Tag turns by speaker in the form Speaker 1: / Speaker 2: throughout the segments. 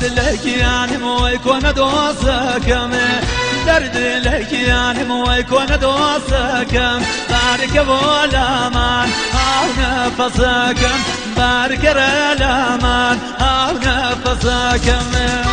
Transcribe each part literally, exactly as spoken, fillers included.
Speaker 1: قصاد لك يعني مو يكون دوسكم درد لك يعني مو يكون دوسكم بارك بولامان أو نفسكم بارك رلامان أو نفسكم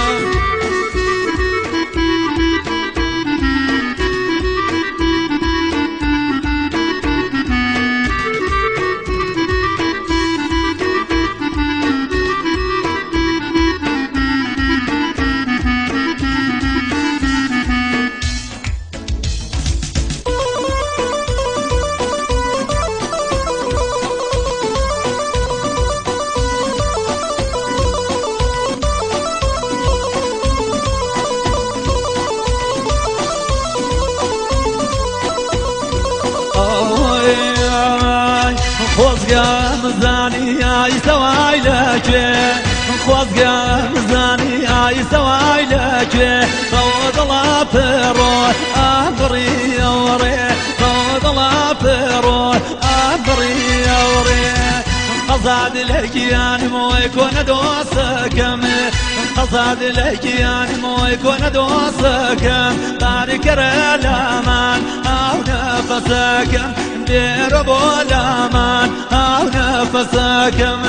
Speaker 1: خوزگا مزانی آی سوای لکه خوزگا مزانی آی سوای لکه خود الله فرو آبری اوری خود الله فرو آبری اوری قصاد لك يعني مو يكون دوسكم قصاد لك يعني مو يكون دوسكم بارك رلامان أو نفسكم دير بولامان أو نفسكم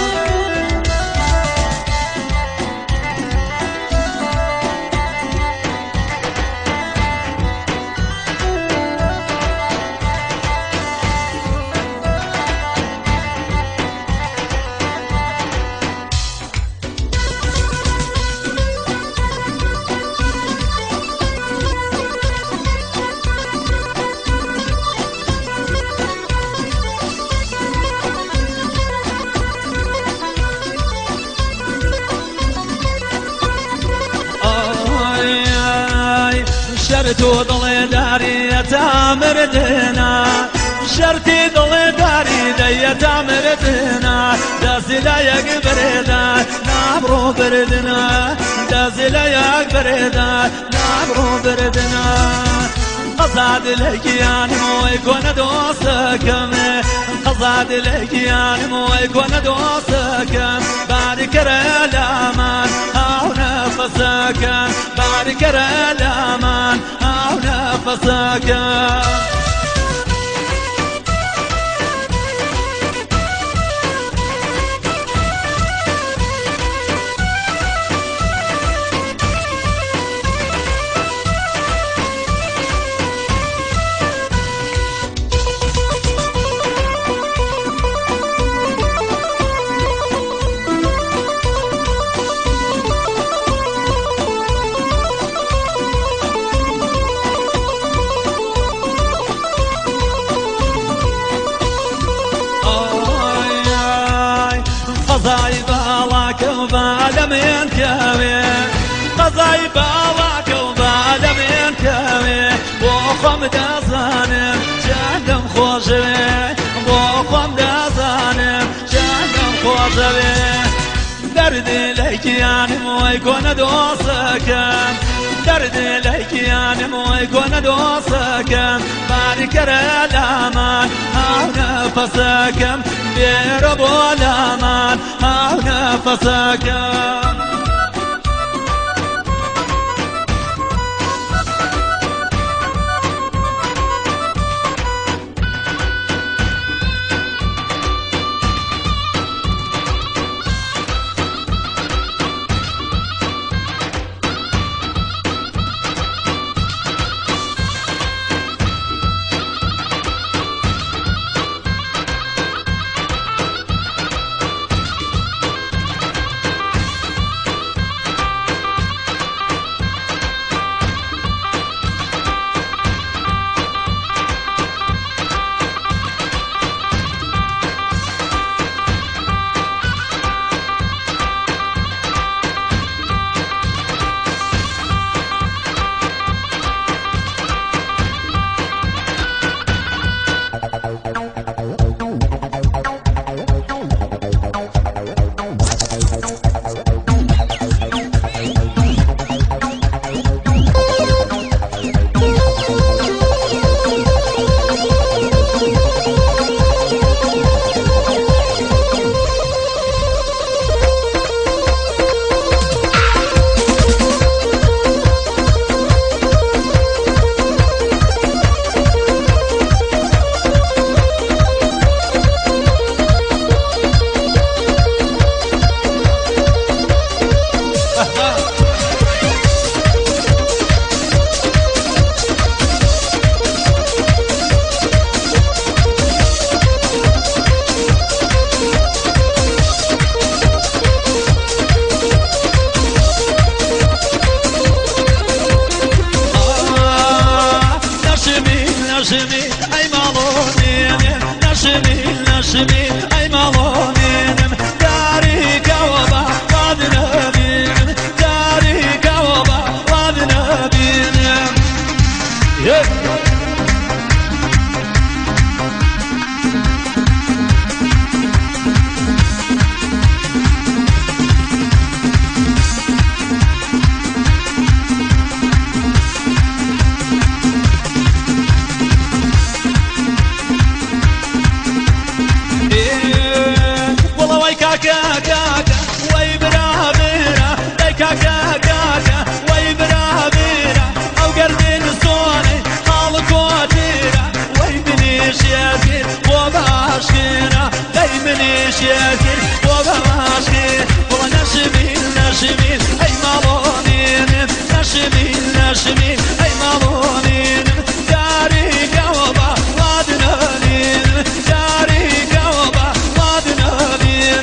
Speaker 1: شرتو ضلي داري تامر دنا شرتي ضلي داري دي تامر دنا دازي لا يقبرنا نابرو بردنا دازي لا يقبرنا نابرو بردنا قصاد لك يعني مو يكون دوسكم قصاد لك يعني مو يكون دوسكم بارك رلامان أو نفسكم بارك رلامان أو نفسكم قضاي بالاك وبالمين كامي قضاي بالاك وبالمين كامي وخم دازانم جهنم خوشوي وخم دازانم جهنم خوشوي درد لك يعني مو يكون دوسكم درد لك يعني مو يكون دوسكم بارك رلامان أو نفسكم دير بولامان أو نفسكم نشمي أي مالونين نشمي نشمي أي مالونين داري كوبا وادنا بين داري كوبا وادنا بين شاكر وباشكر ونشمي نشمي أي مالونين نشمي نشمي أي مالونين داري كوبا وادنانين داري كوبا وادنانين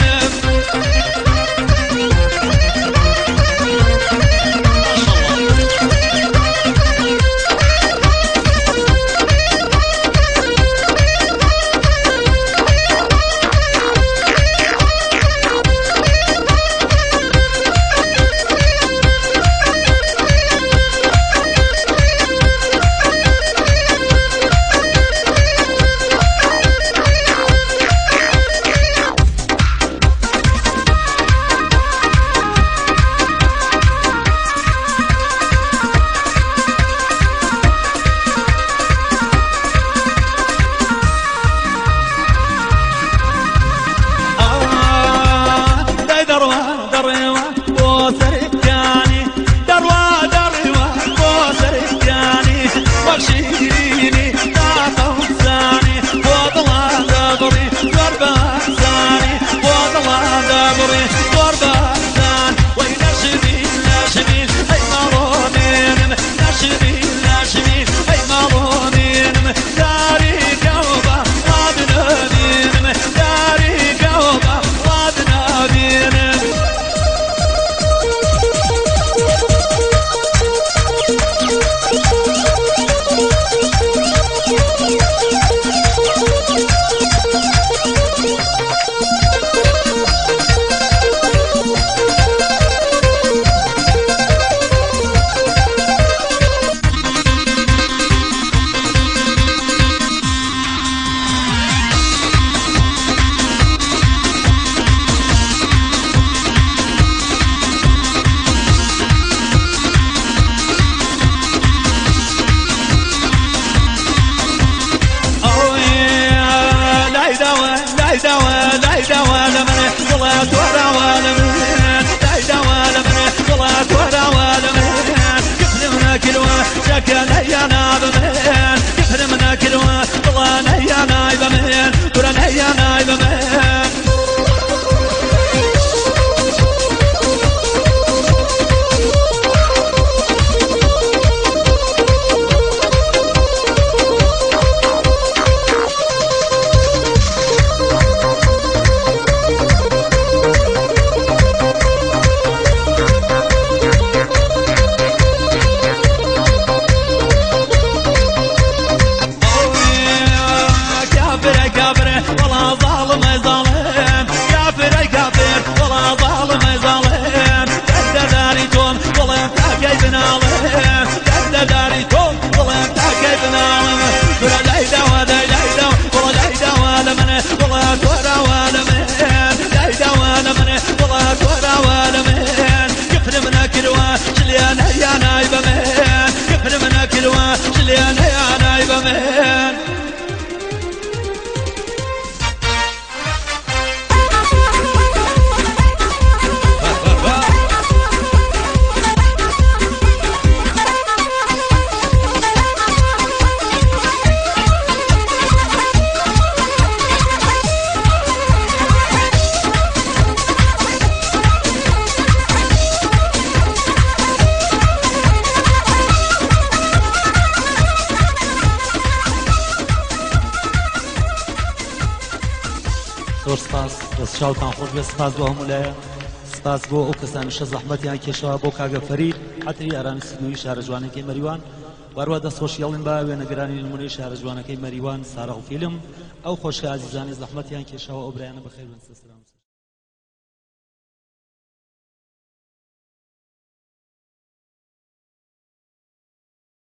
Speaker 2: زۆر سپاس دەست چاوتان خۆش بێ سپاس بۆ هەموو سپاس بۆ ئەو کەسانیشە زەحمەتیان کێشەوە بۆ کاگە فەرید حەتری ئارامی سنووی شارە جوانێکی مەریوان وەروە دەستخۆشیڵین با وێنەگرانی نمونەی شارە جوانەکەی مەریوان سارەغ فیلم ئەو خۆشکە ئازیزانی زەحمەتیان کێشاوە ئەو برایانە بەخێر بن. سەسلام.